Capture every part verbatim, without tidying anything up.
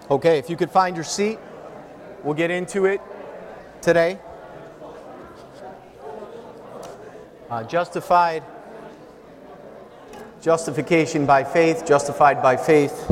Okay, if you could find your seat, we'll get into it today. Uh, justified, justification by faith, justified by faith.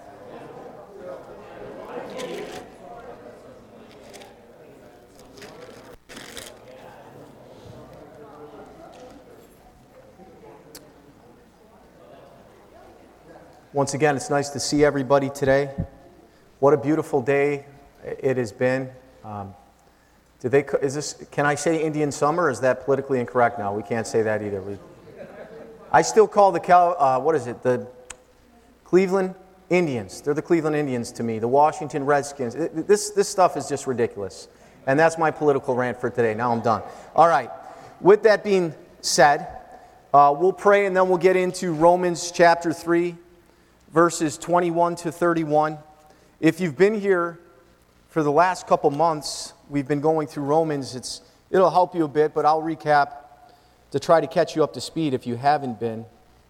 Once again, it's nice to see everybody today. What a beautiful day it has been. Um, do they? Is this? Can I say Indian summer? Or is that politically incorrect now? We can't say that either. We, I still call the Cal. Uh, what is it? The Cleveland Indians. They're the Cleveland Indians to me. The Washington Redskins. It, this this stuff is just ridiculous. And that's my political rant for today. Now I'm done. All right. With that being said, uh, we'll pray and then we'll get into Romans chapter three, verses twenty-one to thirty-one. If you've been here for the last couple months, we've been going through Romans. It's, it'll help you a bit, but I'll recap to try to catch you up to speed if you haven't been.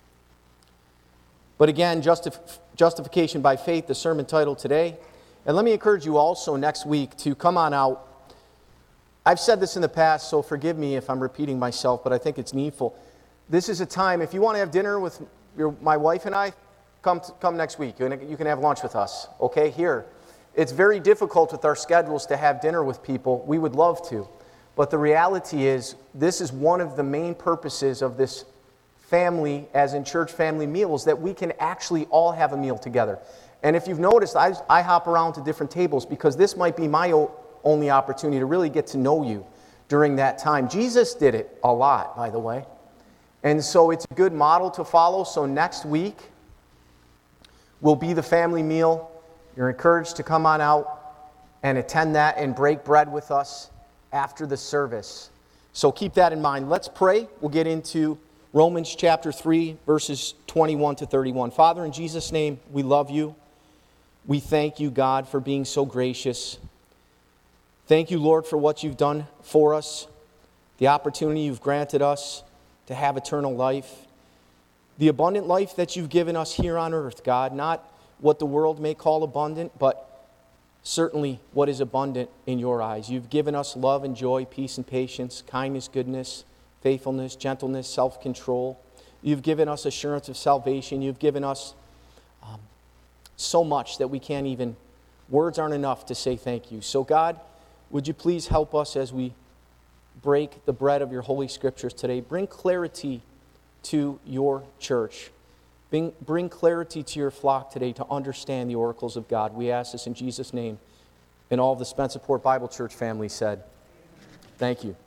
But again, justif- justification by faith, the sermon title today. And let me encourage you also next week to come on out. I've said this in the past, so forgive me if I'm repeating myself, but I think it's needful. This is a time, if you want to have dinner with your, my wife and I, Come come next week. You can, you can have lunch with us, okay, here. It's very difficult with our schedules to have dinner with people. We would love to. But the reality is, this is one of the main purposes of this family, as in church family meals, that we can actually all have a meal together. And if you've noticed, I, I hop around to different tables because this might be my o- only opportunity to really get to know you during that time. Jesus did it a lot, by the way. And so it's a good model to follow. So next week will be the family meal. You're encouraged to come on out and attend that and break bread with us after the service. So keep that in mind. Let's pray. We'll get into Romans chapter three, verses twenty-one to thirty-one. Father, in Jesus' name, we love you. We thank you, God, for being so gracious. Thank you, Lord, for what you've done for us, the opportunity you've granted us to have eternal life. The abundant life that you've given us here on earth, God, not what the world may call abundant, but certainly what is abundant in your eyes. You've given us love and joy, peace and patience, kindness, goodness, faithfulness, gentleness, self-control. You've given us assurance of salvation. You've given us um, so much that we can't even, words aren't enough to say thank you. So God, would you please help us as we break the bread of your holy scriptures today. Bring clarity to your church. Bring, bring clarity to your flock today to understand the oracles of God. We ask this in Jesus' name. And all of the Spencerport Bible Church family said, thank you.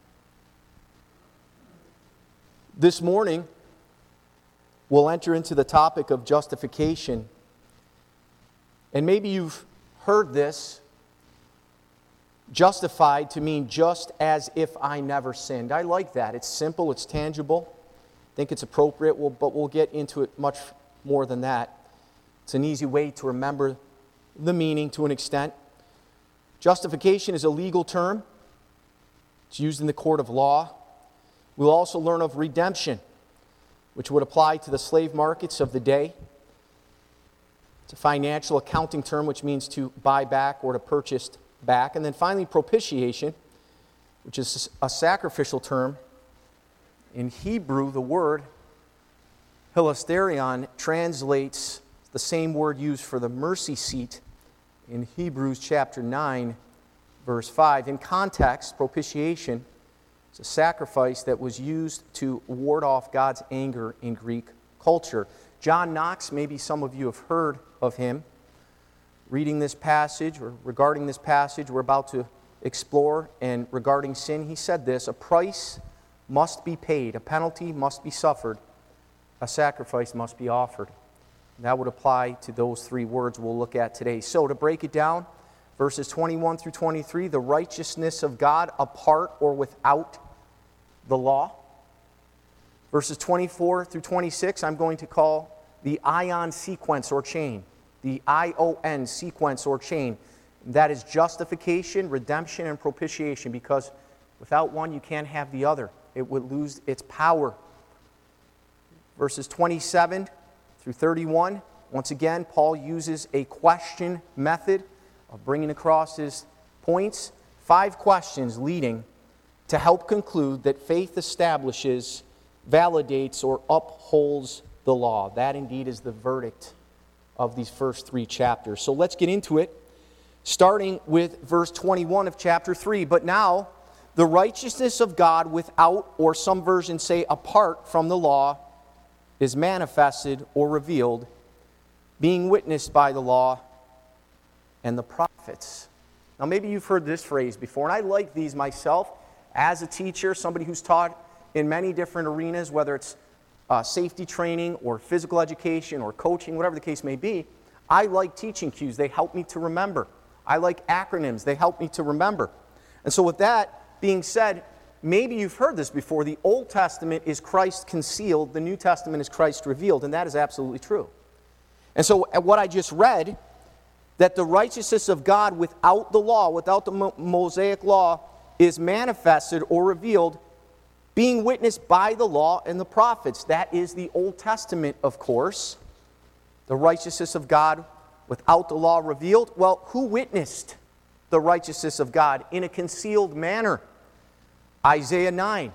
This morning, we'll enter into the topic of justification. And maybe you've heard this, justified to mean just as if I never sinned. I like that. It's simple, it's tangible. I think it's appropriate, we'll, but we'll get into it much more than that. It's an easy way to remember the meaning to an extent. Justification is a legal term. It's used in the court of law. We'll also learn of redemption, which would apply to the slave markets of the day. It's a financial accounting term, which means to buy back or to purchase back. And then finally, propitiation, which is a sacrificial term. In Hebrew, the word hilasterion translates the same word used for the mercy seat in Hebrews chapter nine, verse five. In context, propitiation is a sacrifice that was used to ward off God's anger in Greek culture. John Knox, maybe some of you have heard of him. Reading this passage, or regarding this passage we're about to explore, and regarding sin, he said this: a price must be paid, a penalty must be suffered, a sacrifice must be offered. And that would apply to those three words we'll look at today. So to break it down, verses twenty-one through twenty-three, the righteousness of God apart or without the law. Verses twenty-four through twenty-six, I'm going to call the ion sequence or chain. The I O N sequence or chain. That is justification, redemption, and propitiation, because without one you can't have the other. It would lose its power. Verses twenty-seven through thirty-one, Once again, Paul uses a question method of bringing across his points. Five questions leading to help conclude that faith establishes, validates, or upholds the law. That indeed is the verdict of these first three chapters. So let's get into it, starting with verse twenty-one of chapter three. But now, the righteousness of God without, or some versions say apart from the law, is manifested or revealed, being witnessed by the law and the prophets. Now maybe you've heard this phrase before, and I like these myself as a teacher, somebody who's taught in many different arenas, whether it's uh, safety training or physical education or coaching, whatever the case may be. I like teaching cues. They help me to remember. I like acronyms. They help me to remember. And so with that being said, maybe you've heard this before. The Old Testament is Christ concealed. The New Testament is Christ revealed. And that is absolutely true. And so what I just read, that the righteousness of God without the law, without the Mo- Mosaic law, is manifested or revealed, being witnessed by the law and the prophets. That is the Old Testament, of course. The righteousness of God without the law revealed. Well, who witnessed the righteousness of God in a concealed manner? Isaiah nine.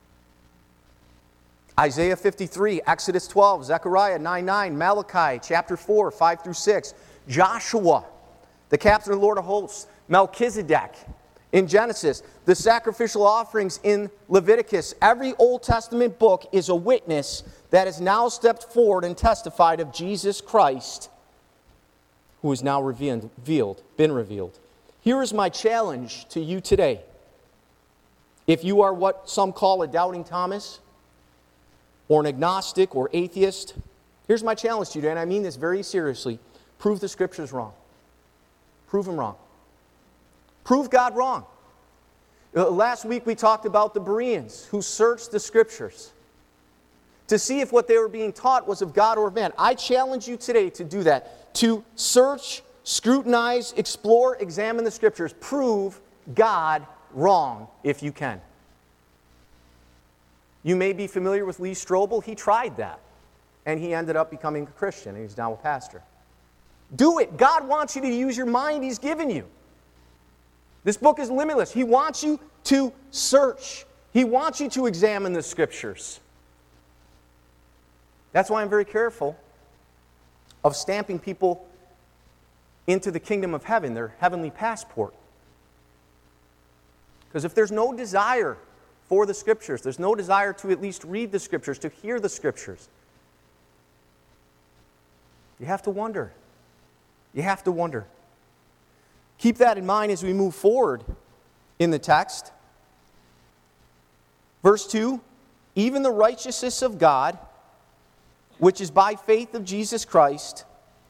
Isaiah fifty-three, Exodus twelve, Zechariah nine nine, Malachi chapter four, five through six, Joshua, the captain of the Lord of hosts, Melchizedek in Genesis, the sacrificial offerings in Leviticus. Every Old Testament book is a witness that has now stepped forward and testified of Jesus Christ, who is now revealed, been revealed. Here is my challenge to you today. If you are what some call a doubting Thomas, or an agnostic or atheist, here's my challenge to you today, and I mean this very seriously. Prove the Scriptures wrong. Prove them wrong. Prove God wrong. Uh, last week we talked about the Bereans who searched the Scriptures to see if what they were being taught was of God or of man. I challenge you today to do that. To search, scrutinize, explore, examine the Scriptures. Prove God wrong if you can. You may be familiar with Lee Strobel. He tried that, and he ended up becoming a Christian, and he's now a pastor. Do it. God wants you to use your mind He's given you. This book is limitless. He wants you to search. He wants you to examine the Scriptures. That's why I'm very careful of stamping people into the kingdom of heaven, their heavenly passport. Because if there's no desire for the Scriptures, there's no desire to at least read the Scriptures, to hear the Scriptures, you have to wonder. You have to wonder. Keep that in mind as we move forward in the text. Verse two, even the righteousness of God, which is by faith of Jesus Christ,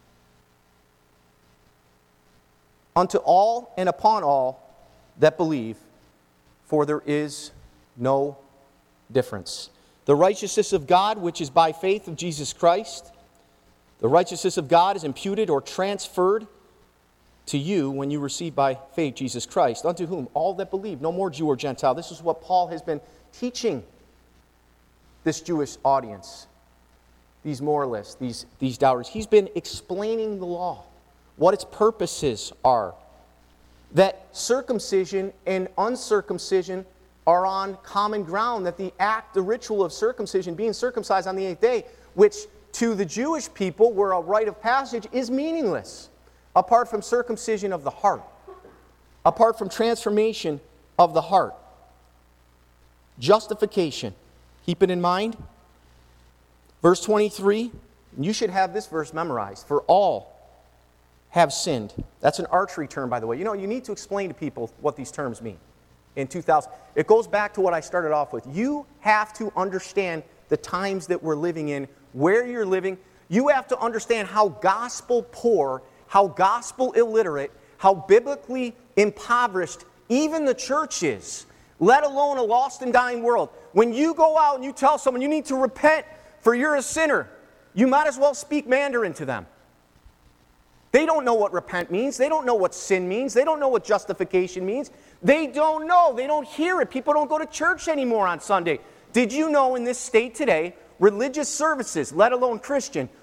unto all and upon all that believe, for there is no difference. The righteousness of God, which is by faith of Jesus Christ, the righteousness of God is imputed or transferred to you when you receive by faith Jesus Christ, unto whom? All that believe, no more Jew or Gentile. This is what Paul has been teaching this Jewish audience, these moralists, these, these doubters. He's been explaining the law, what its purposes are, that circumcision and uncircumcision are on common ground, that the act, the ritual of circumcision, being circumcised on the eighth day, which to the Jewish people were a rite of passage, is meaningless apart from circumcision of the heart, apart from transformation of the heart. Justification. Keep it in mind. Verse twenty-three, you should have this verse memorized. For all have sinned. That's an archery term, by the way. You know, you need to explain to people what these terms mean. In two thousand, it goes back to what I started off with. You have to understand the times that we're living in, where you're living. You have to understand how gospel poor, how gospel illiterate, how biblically impoverished even the church is, let alone a lost and dying world. When you go out and you tell someone you need to repent for you're a sinner, you might as well speak Mandarin to them. They don't know what repent means. They don't know what sin means. They don't know what justification means. They don't know. They don't hear it. People don't go to church anymore on Sunday. Did you know in this state today, religious services, let alone Christian,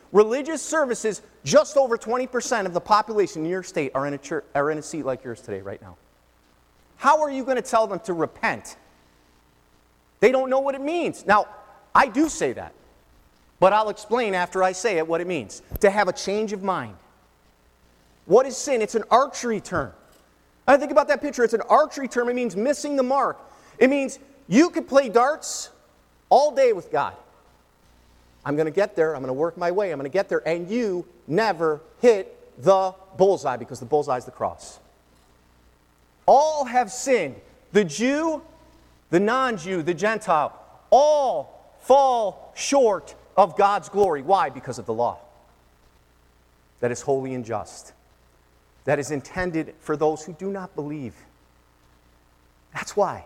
religious services, just over twenty percent of the population in New York State are in a church, are in a seat like yours today, right now. How are you going to tell them to repent? They don't know what it means. Now, I do say that, but I'll explain after I say it what it means. To have a change of mind. What is sin? It's an archery term. I think about that picture. It's an archery term. It means missing the mark. It means you could play darts all day with God. I'm going to get there. I'm going to work my way. I'm going to get there. And you never hit the bullseye because the bullseye is the cross. All have sinned. The Jew, the non-Jew, the Gentile, all fall short of God's glory. Why? Because of the law. That is holy and just. That is intended for those who do not believe. That's why.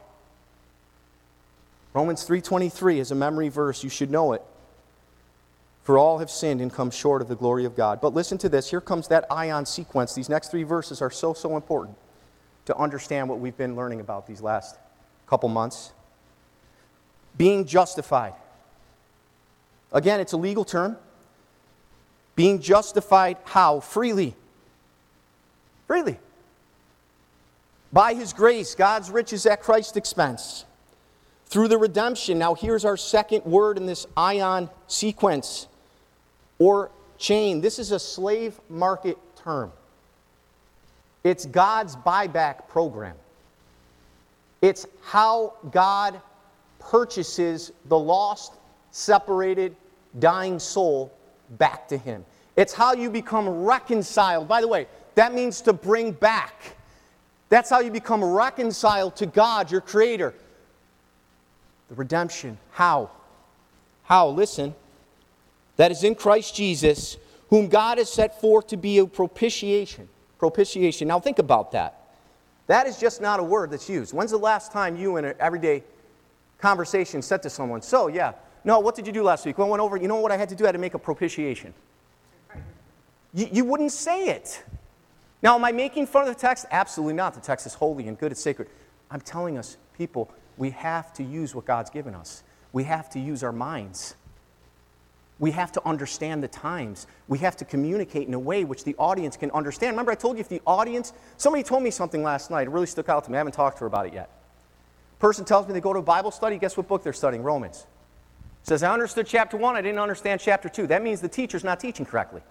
Romans three twenty-three is a memory verse. You should know it. For all have sinned and come short of the glory of God. But listen to this. Here comes that ion sequence. These next three verses are so, so important to understand what we've been learning about these last couple months. Being justified. Again, it's a legal term. Being justified how? Freely. Freely. By His grace, God's riches at Christ's expense. Through the redemption. Now here's our second word in this ion sequence or chain. This is a slave market term. It's God's buyback program. It's how God purchases the lost, separated, dying soul back to Him. It's how you become reconciled. By the way, that means to bring back. That's how you become reconciled to God, your Creator. The redemption. How? How? Listen. That is in Christ Jesus, whom God has set forth to be a propitiation. Propitiation. Now think about that. That is just not a word that's used. When's the last time you in an everyday conversation said to someone, so yeah, no, what did you do last week? Well, I went over, you know what I had to do? I had to make a propitiation. You, you wouldn't say it. Now, am I making fun of the text? Absolutely not. The text is holy and good. It's sacred. I'm telling us, people, we have to use what God's given us. We have to use our minds. We have to understand the times. We have to communicate in a way which the audience can understand. Remember, I told you if the audience, somebody told me something last night. It really stuck out to me. I haven't talked to her about it yet. Person tells me they go to a Bible study. Guess what book they're studying? Romans. Says, I understood chapter one. I didn't understand chapter two. That means the teacher's not teaching correctly.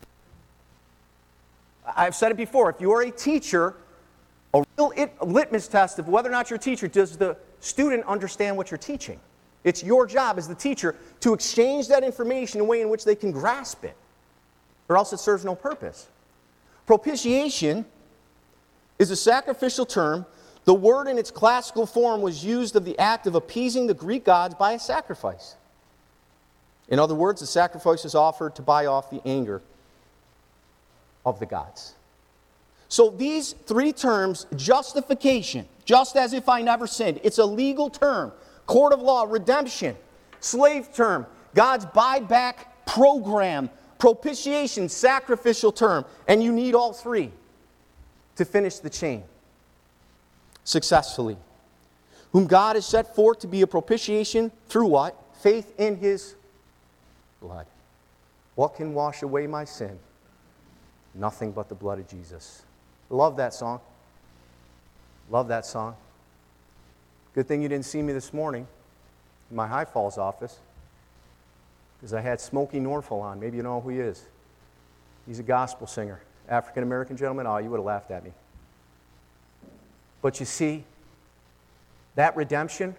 I've said it before. If you are a teacher, a real litmus test of whether or not you're a teacher, does the student understand what you're teaching? It's your job as the teacher to exchange that information in a way in which they can grasp it, or else it serves no purpose. Propitiation is a sacrificial term. The word in its classical form was used of the act of appeasing the Greek gods by a sacrifice. In other words, the sacrifice is offered to buy off the anger of the gods. So these three terms, justification, just as if I never sinned, it's a legal term. Court of law, redemption, slave term, God's buyback program, propitiation, sacrificial term. And you need all three to finish the chain successfully. Whom God has set forth to be a propitiation through what? Faith in His blood. What can wash away my sin? Nothing but the blood of Jesus. Love that song. Love that song. Good thing you didn't see me this morning in my High Falls office because I had Smokey Norfolk on. Maybe you know who he is. He's a gospel singer. African-American gentleman. Oh, you would have laughed at me. But you see, that redemption,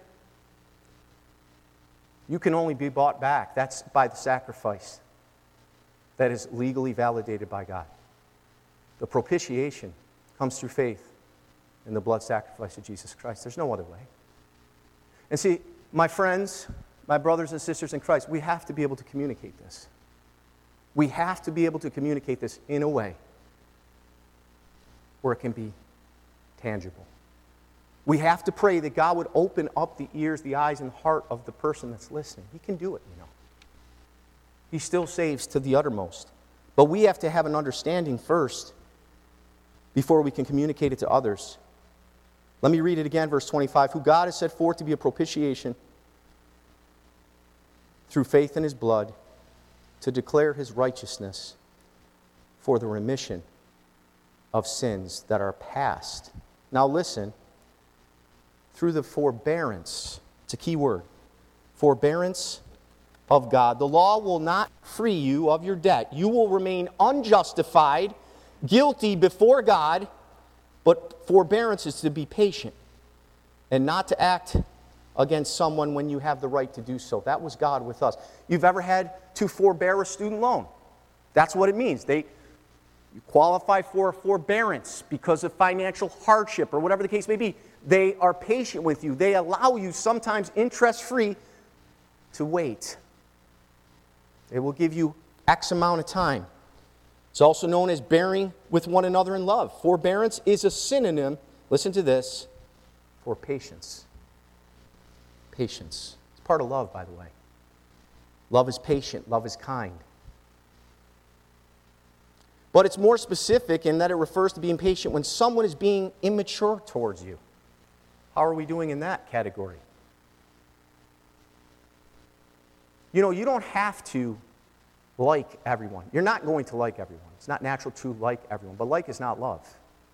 you can only be bought back. That's by the sacrifice that is legally validated by God. The propitiation comes through faith in the blood sacrifice of Jesus Christ. There's no other way. And see, my friends, my brothers and sisters in Christ, we have to be able to communicate this. We have to be able to communicate this in a way where it can be tangible. We have to pray that God would open up the ears, the eyes, and heart of the person that's listening. He can do it, you know. He still saves to the uttermost. But we have to have an understanding first before we can communicate it to others. Let me read it again, verse twenty-five. Who God has set forth to be a propitiation through faith in His blood, to declare his righteousness for the remission of sins that are past. Now listen, through the forbearance, it's a key word, forbearance of God. The law will not free you of your debt. You will remain unjustified, guilty before God, but forbearance is to be patient and not to act against someone when you have the right to do so. That was God with us. You've ever had to forbear a student loan? That's what it means. They you qualify for a forbearance because of financial hardship or whatever the case may be. They are patient with you. They allow you, sometimes interest-free, to wait. They will give you X amount of time. It's also known as bearing with one another in love. Forbearance is a synonym, listen to this, for patience. Patience. It's part of love, by the way. Love is patient. Love is kind. But it's more specific in that it refers to being patient when someone is being immature towards you. How are we doing in that category? You know, you don't have to like everyone. You're not going to like everyone. It's not natural to like everyone. But like is not love.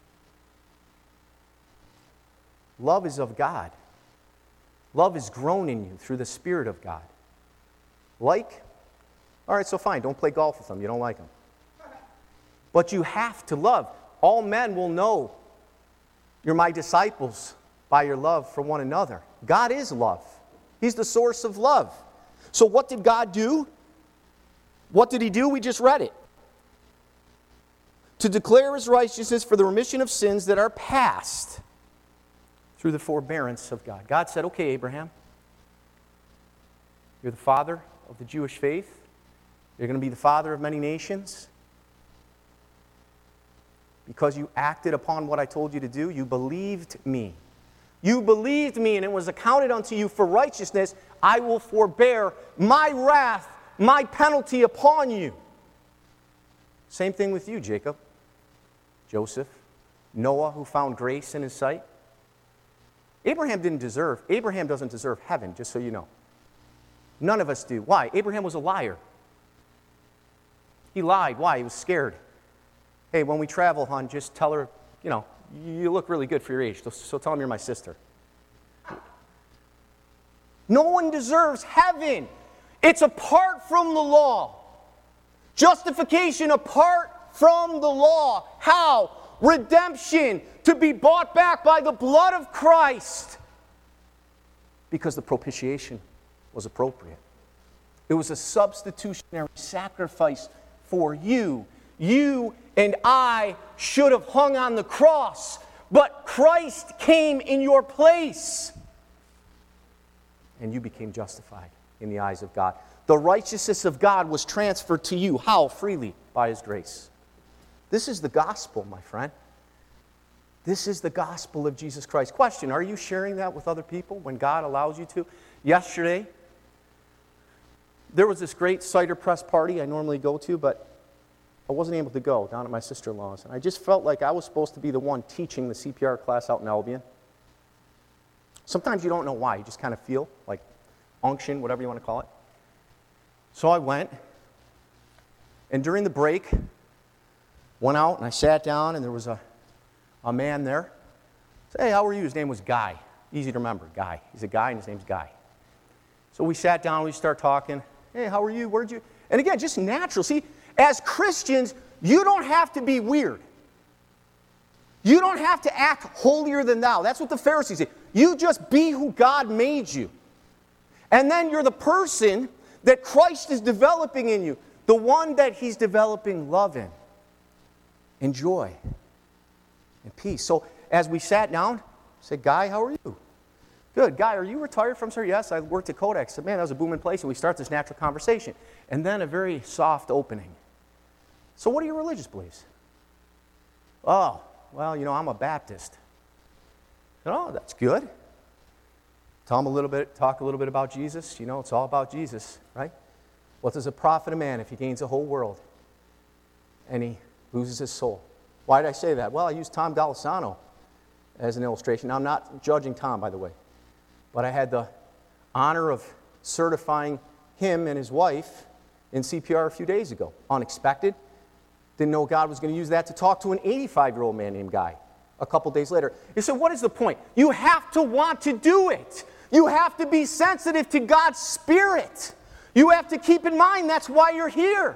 Love is of God. Love is grown in you through the Spirit of God. Like? All right, so fine. Don't play golf with them. You don't like them. But you have to love. All men will know you're my disciples by your love for one another. God is love. He's the source of love. So what did God do? What did he do? We just read it. To declare his righteousness for the remission of sins that are past through the forbearance of God. God said, okay, Abraham, you're the father of the Jewish faith. You're going to be the father of many nations. Because you acted upon what I told you to do, you believed me. You believed me, and it was accounted unto you for righteousness. I will forbear my wrath, my penalty upon you. Same thing with you, Jacob, Joseph, Noah, who found grace in his sight. Abraham didn't deserve, Abraham doesn't deserve heaven, just so you know. None of us do. Why? Abraham was a liar. He lied. Why? He was scared. Hey, when we travel, hon, just tell her, you know, you look really good for your age, so tell him you're my sister. No one deserves heaven. It's apart from the law. Justification apart from the law. How? Redemption, to be bought back by the blood of Christ. Because the propitiation was appropriate. It was a substitutionary sacrifice for you. You and I should have hung on the cross, but Christ came in your place. And you became justified in the eyes of God. The righteousness of God was transferred to you. How? Freely, by his grace. This is the gospel, my friend. This is the gospel of Jesus Christ. Question, are you sharing that with other people when God allows you to? Yesterday, there was this great cider press party I normally go to, but I wasn't able to go down at my sister-in-law's. And I just felt like I was supposed to be the one teaching the C P R class out in Albion. Sometimes you don't know why. You just kind of feel like unction, whatever you want to call it. So I went, and during the break, went out and I sat down, and there was a, a man there. I said, hey, how are you? His name was Guy. Easy to remember, Guy. He's a guy, and his name's Guy. So we sat down, we started talking. Hey, how are you? Where'd you? And again, just natural. See, as Christians, you don't have to be weird. You don't have to act holier than thou. That's what the Pharisees say. You just be who God made you. And then you're the person that Christ is developing in you. The one that he's developing love in. And joy. And peace. So as we sat down, I said, Guy, how are you? Good. Guy, are you retired from, sir? Yes, I worked at Kodak. I said, man, that was a booming place. And we start this natural conversation. And then a very soft opening. So what are your religious beliefs? Oh, well, you know, I'm a Baptist. Oh, that's good. Tell them a little bit, talk a little bit about Jesus. You know, it's all about Jesus, right? What does it profit a man if he gains the whole world and he loses his soul? Why did I say that? Well, I used Tom Golisano as an illustration. Now, I'm not judging Tom, by the way, but I had the honor of certifying him and his wife in C P R a few days ago. Unexpected. Didn't know God was going to use that to talk to an eighty-five-year-old man named Guy a couple days later. You said, what is the point? You have to want to do it. You have to be sensitive to God's Spirit. You have to keep in mind that's why you're here.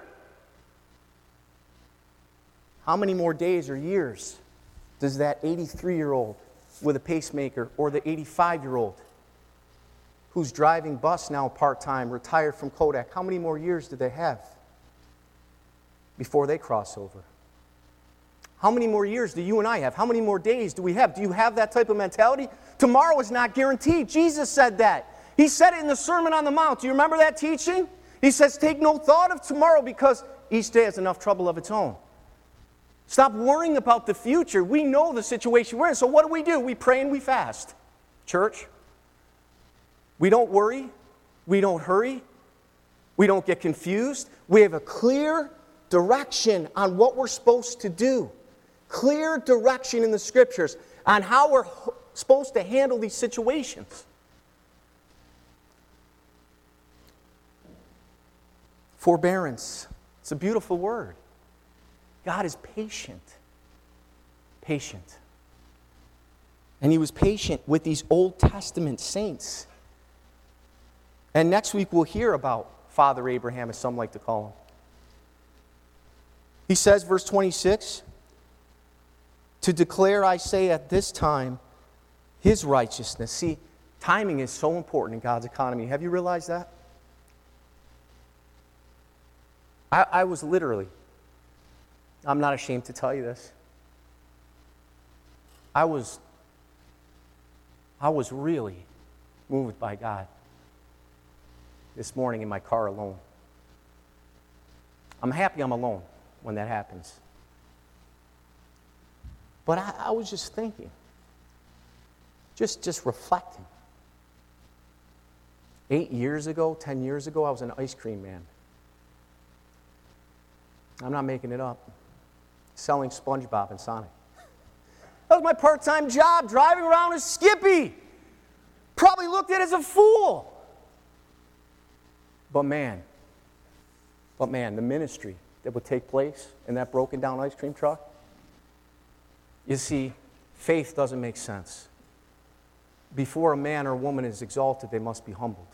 How many more days or years does that eighty-three-year-old with a pacemaker or the eighty-five-year-old who's driving bus now part-time, retired from Kodak, how many more years do they have before they cross over? How many more years do you and I have? How many more days do we have? Do you have that type of mentality? Tomorrow is not guaranteed. Jesus said that. He said it in the Sermon on the Mount. Do you remember that teaching? He says, take no thought of tomorrow because each day has enough trouble of its own. Stop worrying about the future. We know the situation we're in. So what do we do? We pray and we fast. Church, we don't worry. We don't hurry. We don't get confused. We have a clear direction on what we're supposed to do. Clear direction in the Scriptures on how we're supposed to handle these situations. Forbearance. It's a beautiful word. God is patient. Patient. And He was patient with these Old Testament saints. And next week we'll hear about Father Abraham, as some like to call him. He says, verse twenty-six, to declare, I say, at this time, His righteousness. See, timing is so important in God's economy. Have you realized that? I, I was literally, I'm not ashamed to tell you this, I was, I was really moved by God this morning in my car alone. I'm happy I'm alone when that happens. But I, I was just thinking, just, just reflecting. Eight years ago, ten years ago, I was an ice cream man. I'm not making it up. Selling SpongeBob and Sonic. That was my part-time job, driving around as Skippy. Probably looked at as a fool. But man, but man, the ministry that would take place in that broken down ice cream truck, you see, faith doesn't make sense. Before a man or a woman is exalted, they must be humbled.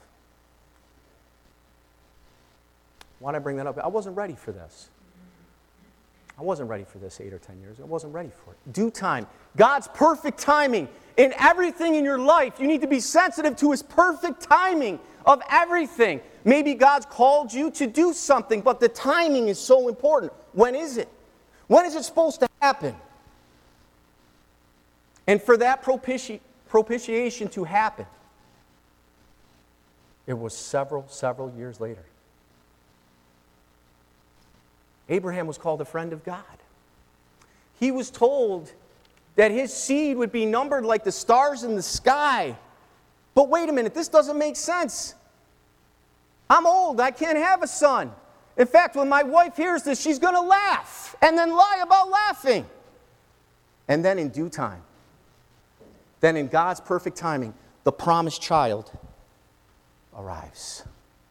Why did I bring that up? I wasn't ready for this. I wasn't ready for this eight or ten years ago. I wasn't ready for it. Due time. God's perfect timing. In everything in your life, you need to be sensitive to His perfect timing of everything. Maybe God's called you to do something, but the timing is so important. When is it? When is it supposed to happen? And for that propiti- propitiation to happen, it was several, several years later. Abraham was called a friend of God. He was told that his seed would be numbered like the stars in the sky. But wait a minute, this doesn't make sense. I'm old, I can't have a son. In fact, when my wife hears this, she's going to laugh and then lie about laughing. And then in due time, then in God's perfect timing, the promised child arrives.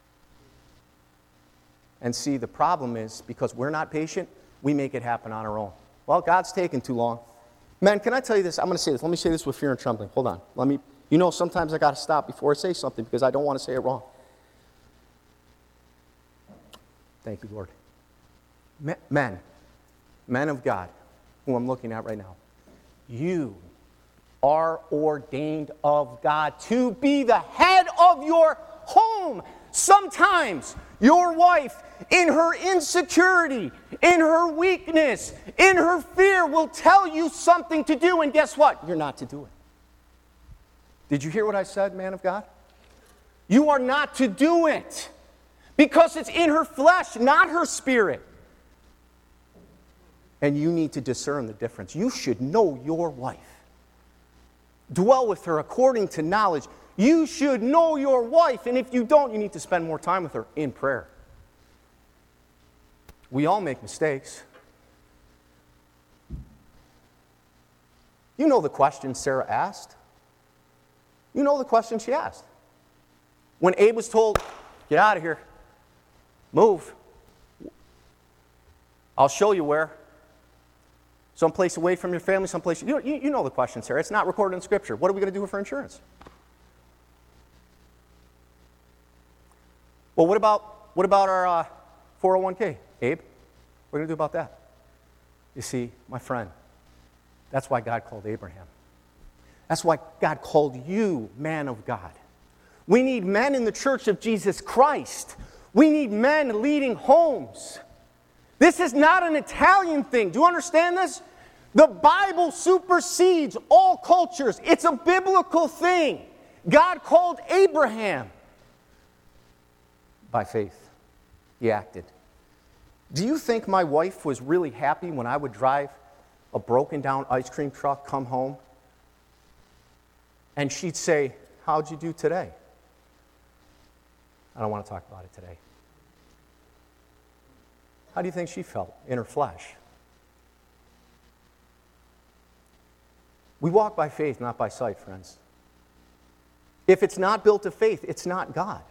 And see, the problem is, because we're not patient, we make it happen on our own. Well, God's taking too long. Man, can I tell you this? I'm going to say this. Let me say this with fear and trembling. Hold on. Let me. You know, sometimes I got to stop before I say something because I don't want to say it wrong. Thank you, Lord. Men, men of God, who I'm looking at right now, you are ordained of God to be the head of your home. Sometimes your wife, in her insecurity, in her weakness, in her fear, will tell you something to do, and guess what? You're not to do it. Did you hear what I said, man of God? You are not to do it because it's in her flesh, not her spirit. And you need to discern the difference. You should know your wife. Dwell with her according to knowledge. You should know your wife, and if you don't, you need to spend more time with her in prayer. We all make mistakes. You know the question Sarah asked. You know the question she asked. When Abe was told, get out of here, move, I'll show you where. Someplace away from your family, someplace. You, you, you know the question, Sarah. It's not recorded in Scripture. What are we going to do for insurance? Well, what about, what about our uh, four oh one k, Abe? What are we going to do about that? You see, my friend, that's why God called Abraham. That's why God called you man of God. We need men in the church of Jesus Christ. We need men leading homes. This is not an Italian thing. Do you understand this? The Bible supersedes all cultures. It's a biblical thing. God called Abraham. By faith, he acted. Do you think my wife was really happy when I would drive a broken down ice cream truck, come home, and she'd say, "How'd you do today?" I don't want to talk about it today. How do you think she felt in her flesh? We walk by faith, not by sight, friends. If it's not built of faith, it's not God.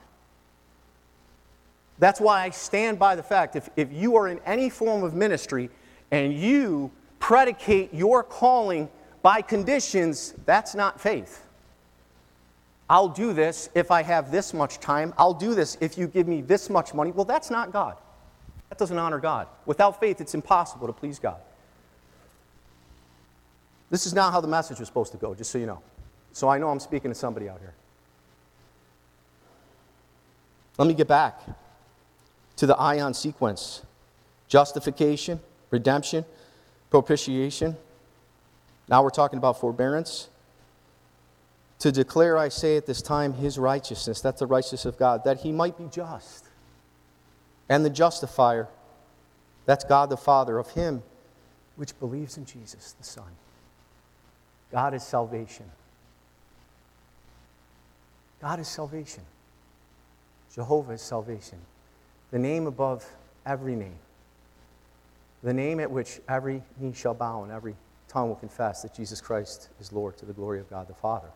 That's why I stand by the fact, if, if you are in any form of ministry and you predicate your calling by conditions, that's not faith. I'll do this if I have this much time. I'll do this if you give me this much money. Well, that's not God. That doesn't honor God. Without faith, it's impossible to please God. This is not how the message was supposed to go, just so you know. So I know I'm speaking to somebody out here. Let me get back to the ion sequence. Justification, redemption, propitiation. Now we're talking about forbearance. To declare, I say at this time, his righteousness, that's the righteousness of God, that he might be just. And the justifier, that's God the Father, of him which believes in Jesus the Son. God is salvation. God is salvation. Jehovah is salvation. The name above every name. The name at which every knee shall bow and every tongue will confess that Jesus Christ is Lord, to the glory of God the Father.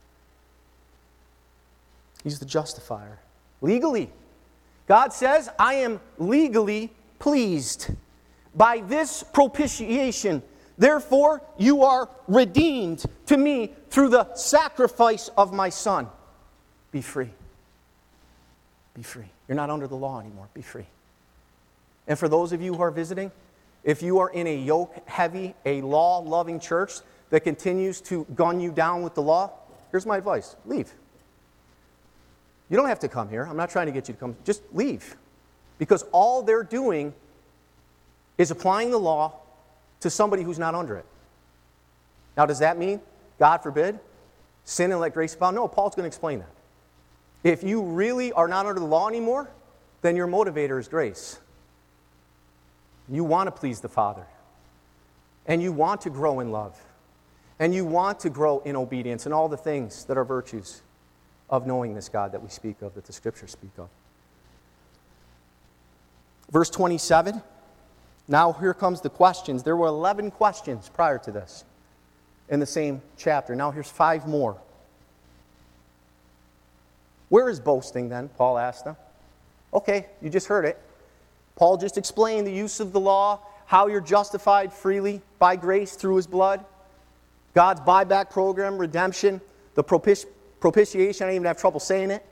He's the justifier. Legally. God says, I am legally pleased by this propitiation. Therefore, you are redeemed to me through the sacrifice of my Son. Be free. Be free. You're not under the law anymore. Be free. And for those of you who are visiting, if you are in a yoke-heavy, a law-loving church that continues to gun you down with the law, here's my advice. Leave. You don't have to come here. I'm not trying to get you to come. Just leave. Because all they're doing is applying the law to somebody who's not under it. Now, does that mean, God forbid, sin and let grace abound? No, Paul's going to explain that. If you really are not under the law anymore, then your motivator is grace. You want to please the Father. And you want to grow in love. And you want to grow in obedience and all the things that are virtues of knowing this God that we speak of, that the Scriptures speak of. Verse twenty-seven. Now here comes the questions. There were eleven questions prior to this in the same chapter. Now here's five more. Where is boasting then? Paul asked them. Okay, you just heard it. Paul just explained the use of the law, how you're justified freely by grace through his blood, God's buyback program, redemption, the propitiation. Propitiation, I didn't even have trouble saying it.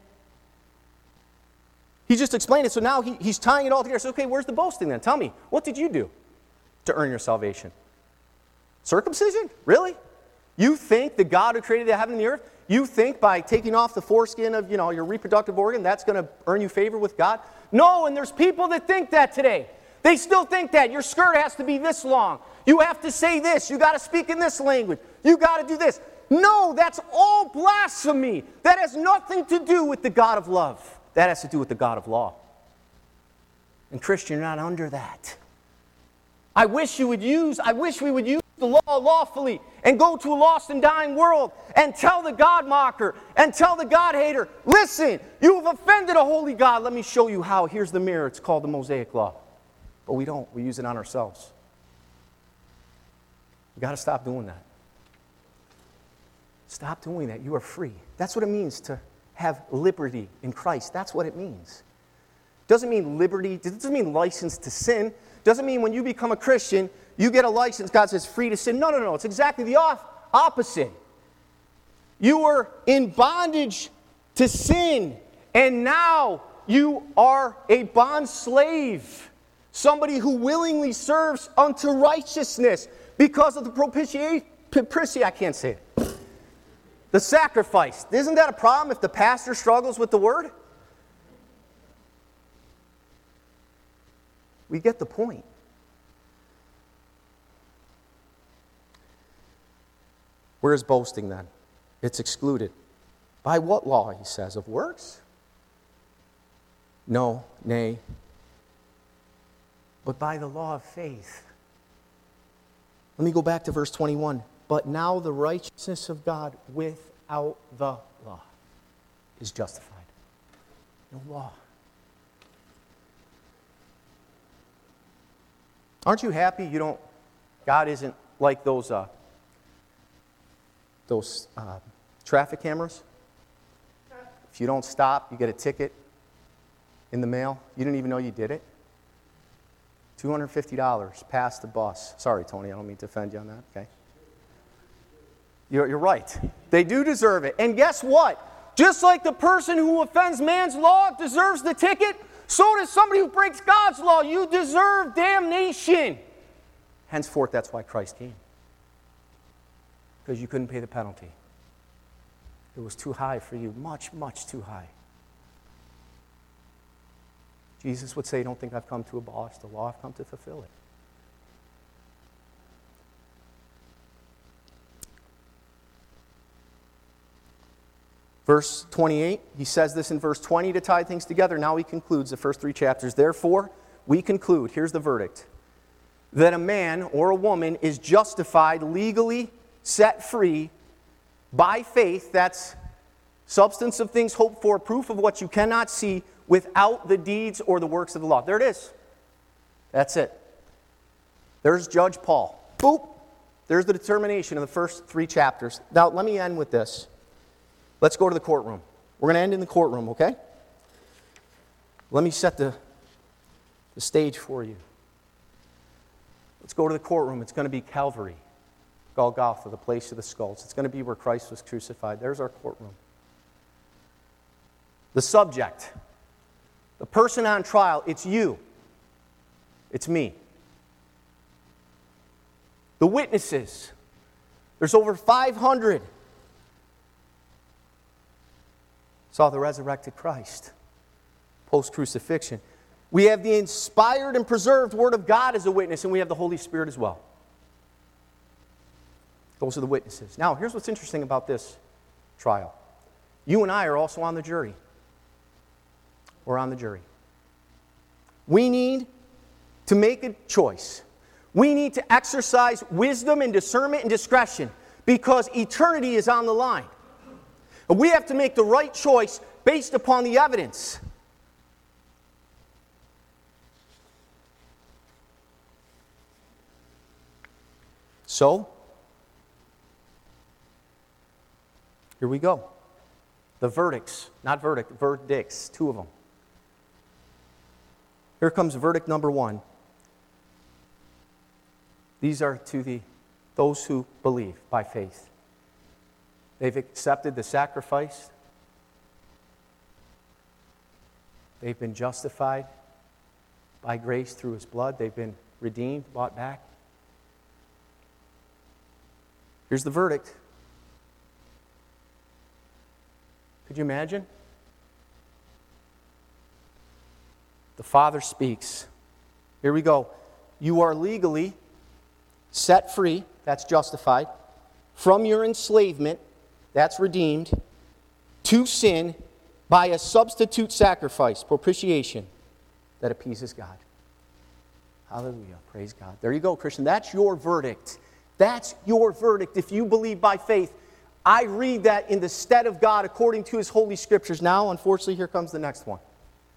He just explained it, so now he, he's tying it all together. So, okay, where's the boasting then? Tell me, what did you do to earn your salvation? Circumcision? Really? You think the God who created the heaven and the earth, you think by taking off the foreskin of, you know, your reproductive organ, that's going to earn you favor with God? No, and there's people that think that today. They still think that. Your skirt has to be this long. You have to say this. You got to speak in this language. You got to do this. No, that's all blasphemy. That has nothing to do with the God of love. That has to do with the God of law. And Christian, you're not under that. I wish you would use, I wish we would use the law lawfully and go to a lost and dying world and tell the God mocker and tell the God hater, listen, you have offended a holy God. Let me show you how. Here's the mirror. It's called the Mosaic Law. But we don't. We use it on ourselves. We've got to stop doing that. Stop doing that. You are free. That's what it means to have liberty in Christ. That's what it means. It doesn't mean liberty. It doesn't mean license to sin. It doesn't mean when you become a Christian, you get a license, God says free to sin. No, no, no. It's exactly the off, opposite. You were in bondage to sin, and now you are a bond slave. Somebody who willingly serves unto righteousness because of the propitiation. Propitiation, I can't say it. The sacrifice. Isn't that a problem if the pastor struggles with the word? We get the point. Where is boasting then? It's excluded. By what law, he says? Of works? No, nay. But by the law of faith. Let me go back to verse twenty-one. But now the righteousness of God without the law is justified. No law. Aren't you happy you don't, God isn't like those uh, those uh, traffic cameras? If you don't stop, you get a ticket in the mail. You didn't even know you did it. two hundred fifty dollars past the bus. Sorry, Tony, I don't mean to offend you on that, okay? You're, you're right. They do deserve it. And guess what? Just like the person who offends man's law deserves the ticket, so does somebody who breaks God's law. You deserve damnation. Henceforth, that's why Christ came. Because you couldn't pay the penalty. It was too high for you. Much, much too high. Jesus would say, don't think I've come to abolish the law. I've come to fulfill it. Verse twenty-eight, he says this in verse twenty to tie things together. Now he concludes the first three chapters. Therefore, we conclude, here's the verdict, that a man or a woman is justified, legally set free by faith. That's substance of things hoped for, proof of what you cannot see, without the deeds or the works of the law. There it is. That's it. There's Judge Paul. Boop. There's the determination of the first three chapters. Now, let me end with this. Let's go to the courtroom. We're going to end in the courtroom, okay? Let me set the, the stage for you. Let's go to the courtroom. It's going to be Calvary, Golgotha, the place of the skulls. It's going to be where Christ was crucified. There's our courtroom. The subject, the person on trial, it's you. It's me. The witnesses, there's over five hundred. Saw the resurrected Christ post-crucifixion. We have the inspired and preserved Word of God as a witness, and we have the Holy Spirit as well. Those are the witnesses. Now, here's what's interesting about this trial. You and I are also on the jury. We're on the jury. We need to make a choice. We need to exercise wisdom and discernment and discretion because eternity is on the line. And we have to make the right choice based upon the evidence. So, here we go. The verdicts, not verdict, verdicts, two of them. Here comes verdict number one. These are to the those who believe by faith. They've accepted the sacrifice. They've been justified by grace through His blood. They've been redeemed, bought back. Here's the verdict. Could you imagine? The Father speaks. Here we go. You are legally set free, that's justified, from your enslavement, that's redeemed, to sin by a substitute sacrifice, propitiation, that appeases God. Hallelujah. Praise God. There you go, Christian. That's your verdict. That's your verdict if you believe by faith. I read that in the stead of God according to His holy scriptures. Now, unfortunately, here comes the next one.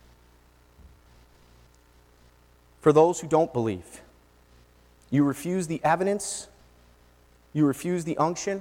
For those who don't believe, you refuse the evidence, you refuse the unction,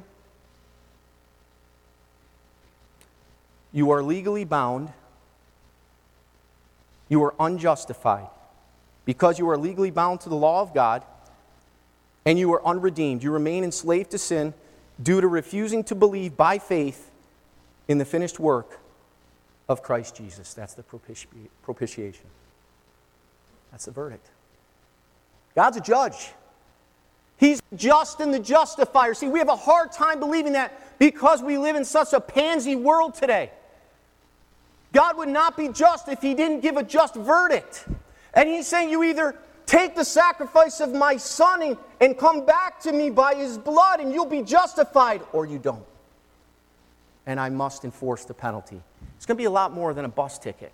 you are legally bound, you are unjustified, because you are legally bound to the law of God and you are unredeemed. You remain enslaved to sin due to refusing to believe by faith in the finished work of Christ Jesus. That's the propiti- propitiation. That's the verdict. God's a judge. He's just and the justifier. See, we have a hard time believing that because we live in such a pansy world today. God would not be just if He didn't give a just verdict. And He's saying you either take the sacrifice of my Son and, and come back to me by His blood and you'll be justified, or you don't. And I must enforce the penalty. It's going to be a lot more than a bus ticket.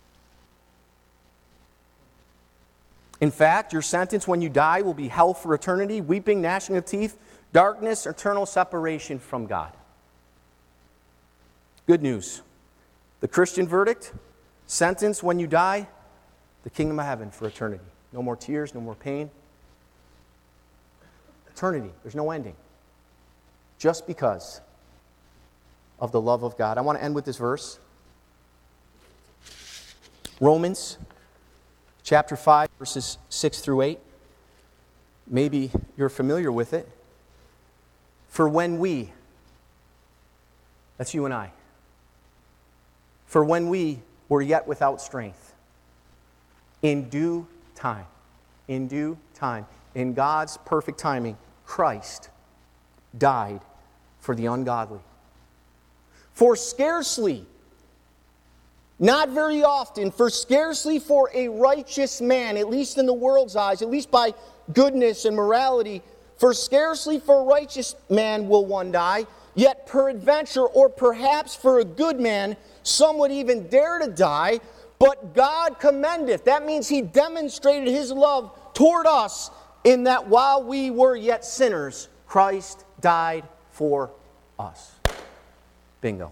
In fact, your sentence when you die will be hell for eternity, weeping, gnashing of teeth, darkness, eternal separation from God. Good news. The Christian verdict, sentence when you die, the kingdom of heaven for eternity. No more tears, no more pain. Eternity, there's no ending. Just because of the love of God. I want to end with this verse. Romans chapter five, verses six through eight. Maybe you're familiar with it. For when we, that's you and I, for when we were yet without strength, in due time, in due time, in God's perfect timing, Christ died for the ungodly. For scarcely, not very often, for scarcely for a righteous man, at least in the world's eyes, at least by goodness and morality, for scarcely for a righteous man will one die, yet peradventure, or perhaps for a good man, some would even dare to die, but God commendeth. That means He demonstrated His love toward us in that while we were yet sinners, Christ died for us. Bingo.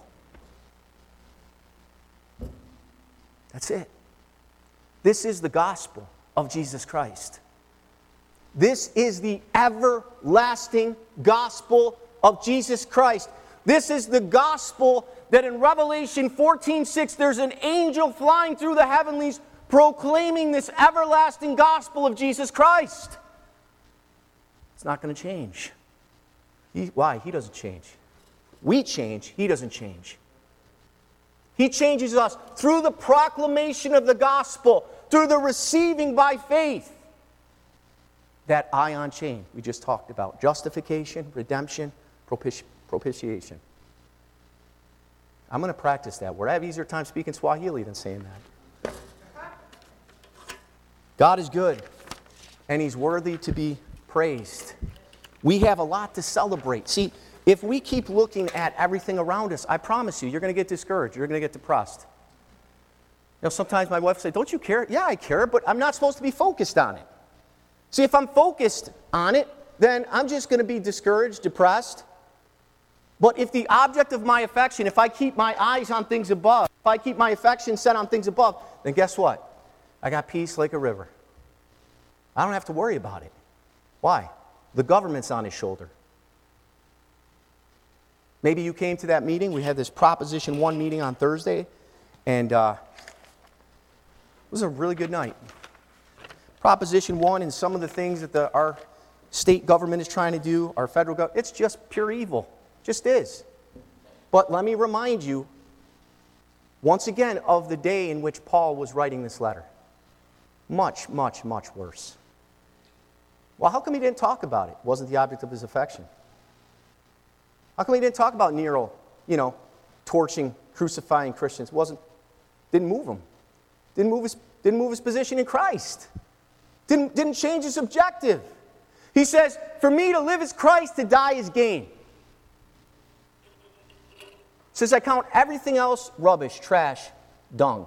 That's it. This is the gospel of Jesus Christ. This is the everlasting gospel of Jesus Christ. This is the gospel that in Revelation fourteen six, there's an angel flying through the heavenlies proclaiming this everlasting gospel of Jesus Christ. It's not going to change. He, why? He doesn't change. We change. He doesn't change. He changes us through the proclamation of the gospel, through the receiving by faith. That ion chain we just talked about. Justification, redemption, propiti- propitiation. I'm going to practice that word. I have easier time speaking Swahili than saying that. God is good, and He's worthy to be praised. We have a lot to celebrate. See, if we keep looking at everything around us, I promise you, you're going to get discouraged. You're going to get depressed. You know, sometimes my wife will say, don't you care? Yeah, I care, but I'm not supposed to be focused on it. See, if I'm focused on it, then I'm just going to be discouraged, depressed. But if the object of my affection, if I keep my eyes on things above, if I keep my affection set on things above, then guess what? I got peace like a river. I don't have to worry about it. Why? The government's on His shoulder. Maybe you came to that meeting. We had this Proposition one meeting on Thursday, and uh, it was a really good night. Proposition one and some of the things that the, our state government is trying to do, our federal government, it's just pure evil. Just is. But let me remind you, once again, of the day in which Paul was writing this letter. Much, much, much worse. Well, how come he didn't talk about it? It wasn't the object of his affection. How come he didn't talk about Nero, you know, torching, crucifying Christians? It wasn't, didn't move him. Didn't move his, didn't move his position in Christ. Didn't, didn't change his objective. He says, for me to live is Christ, to die is gain. Says I count everything else rubbish, trash, dung.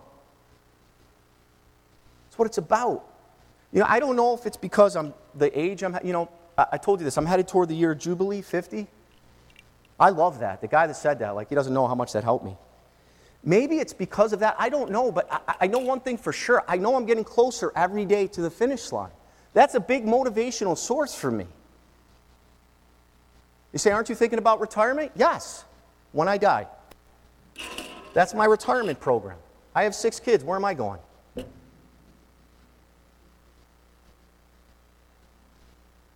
That's what it's about. You know, I don't know if it's because I'm the age I'm, you know, I, I told you this, I'm headed toward the year of Jubilee, fifty. I love that. The guy that said that, like, he doesn't know how much that helped me. Maybe it's because of that. I don't know, but I, I know one thing for sure. I know I'm getting closer every day to the finish line. That's a big motivational source for me. You say, aren't you thinking about retirement? Yes, when I die. That's my retirement program. I have six kids. Where am I going?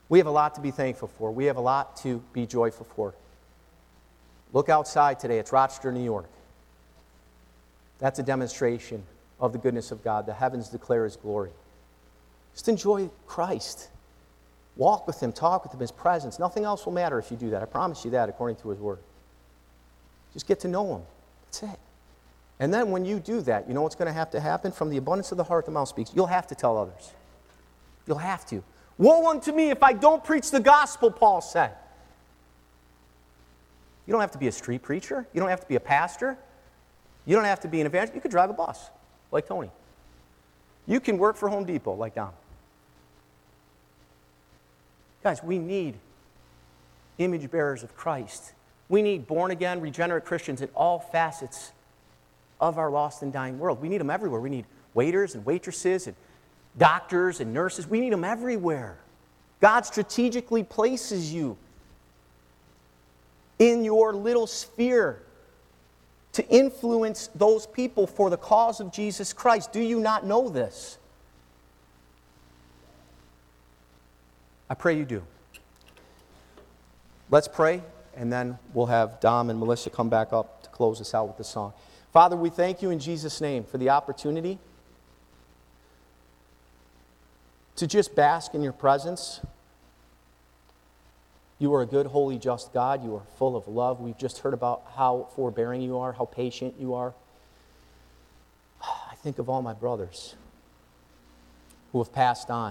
We have a lot to be thankful for. We have a lot to be joyful for. Look outside today. It's Rochester, New York. That's a demonstration of the goodness of God. The heavens declare His glory. Just enjoy Christ. Walk with Him. Talk with Him. His presence. Nothing else will matter if you do that. I promise you that according to His Word. Just get to know Him. That's it. And then when you do that, you know what's going to have to happen? From the abundance of the heart, the mouth speaks. You'll have to tell others. You'll have to. Woe unto me if I don't preach the gospel, Paul said. You don't have to be a street preacher. You don't have to be a pastor. You don't have to be an evangelist. You could drive a bus, like Tony. You can work for Home Depot, like Don. Guys, we need image bearers of Christ. We need born-again, regenerate Christians in all facets of our lost and dying world. We need them everywhere. We need waiters and waitresses and doctors and nurses. We need them everywhere. God strategically places you in your little sphere to influence those people for the cause of Jesus Christ. Do you not know this? I pray you do. Let's pray, and then we'll have Dom and Melissa come back up to close us out with the song. Father, we thank you in Jesus' name for the opportunity to just bask in your presence. You are a good, holy, just God. You are full of love. We've just heard about how forbearing you are, how patient you are. I think of all my brothers who have passed on.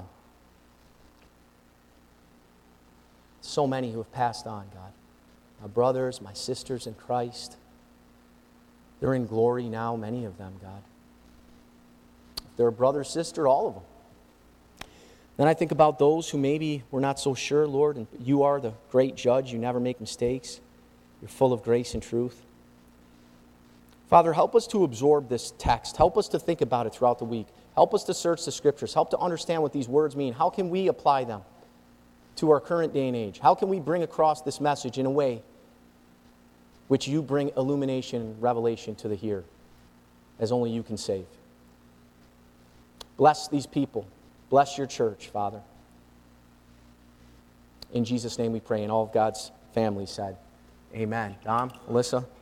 So many who have passed on, God. My brothers, my sisters in Christ. They're in glory now, many of them, God. If they're a brother or sister, all of them. Then I think about those who maybe were not so sure, Lord, and you are the great judge. You never make mistakes. You're full of grace and truth. Father, help us to absorb this text. Help us to think about it throughout the week. Help us to search the Scriptures. Help to understand what these words mean. How can we apply them to our current day and age? How can we bring across this message in a way which you bring illumination and revelation to the hearer, as only you can save? Bless these people. Bless your church, Father. In Jesus' name we pray, and all of God's family said, amen. Dom, Melissa.